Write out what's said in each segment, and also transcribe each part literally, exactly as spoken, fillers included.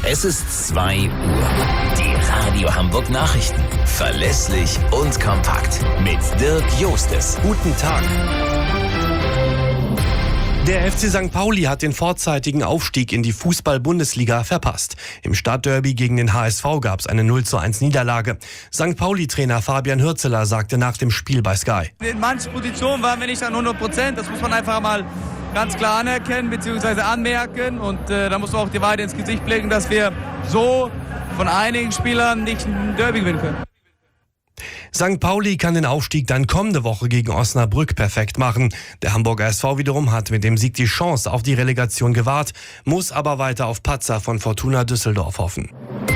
Es ist zwei Uhr. Die Radio Hamburg Nachrichten. Verlässlich und kompakt. Mit Dirk Jostes. Guten Tag. Der F C Sankt Pauli hat den vorzeitigen Aufstieg in die Fußball-Bundesliga verpasst. Im Stadtderby gegen den H S V gab es eine null zu eins Niederlage. Sankt Pauli-Trainer Fabian Hürzeler sagte nach dem Spiel bei Sky: In manchen Positionen waren wir nicht an hundert Prozent. Das muss man einfach mal ganz klar anerkennen bzw. anmerken. Und äh, da muss man auch die Wahrheit ins Gesicht blicken, dass wir so von einigen Spielern nicht ein Derby gewinnen können. Sankt Pauli kann den Aufstieg dann kommende Woche gegen Osnabrück perfekt machen. Der Hamburger S V wiederum hat mit dem Sieg die Chance auf die Relegation gewahrt, muss aber weiter auf Patzer von Fortuna Düsseldorf hoffen.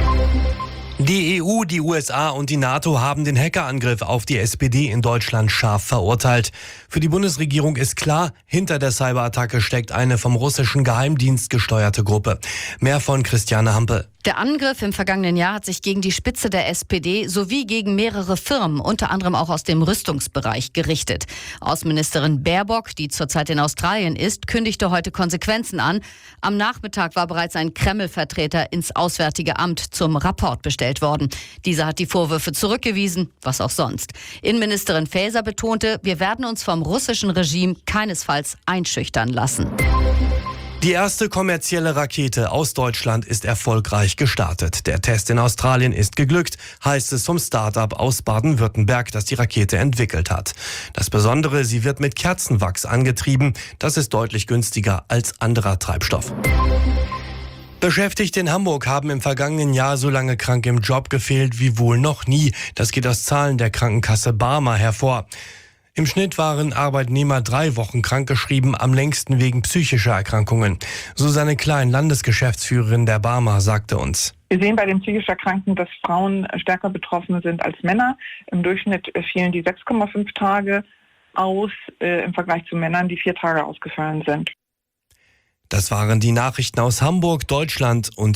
Die E U, die U S A und die NATO haben den Hackerangriff auf die S P D in Deutschland scharf verurteilt. Für die Bundesregierung ist klar, hinter der Cyberattacke steckt eine vom russischen Geheimdienst gesteuerte Gruppe. Mehr von Christiane Hampe. Der Angriff im vergangenen Jahr hat sich gegen die Spitze der S P D sowie gegen mehrere Firmen, unter anderem auch aus dem Rüstungsbereich, gerichtet. Außenministerin Baerbock, die zurzeit in Australien ist, kündigte heute Konsequenzen an. Am Nachmittag war bereits ein Kreml-Vertreter ins Auswärtige Amt zum Rapport bestellt worden. Dieser hat die Vorwürfe zurückgewiesen, was auch sonst. Innenministerin Faeser betonte, wir werden uns vom russischen Regime keinesfalls einschüchtern lassen. Die erste kommerzielle Rakete aus Deutschland ist erfolgreich gestartet. Der Test in Australien ist geglückt, heißt es vom Start-up aus Baden-Württemberg, das die Rakete entwickelt hat. Das Besondere, sie wird mit Kerzenwachs angetrieben. Das ist deutlich günstiger als anderer Treibstoff. Beschäftigte in Hamburg haben im vergangenen Jahr so lange krank im Job gefehlt wie wohl noch nie. Das geht aus Zahlen der Krankenkasse Barmer hervor. Im Schnitt waren Arbeitnehmer drei Wochen krankgeschrieben, am längsten wegen psychischer Erkrankungen. Susanne Klein, Landesgeschäftsführerin der Barmer, sagte uns: Wir sehen bei den psychisch Erkrankten, dass Frauen stärker betroffen sind als Männer. Im Durchschnitt fielen die sechs Komma fünf Tage aus, äh, im Vergleich zu Männern, die vier Tage ausgefallen sind. Das waren die Nachrichten aus Hamburg, Deutschland und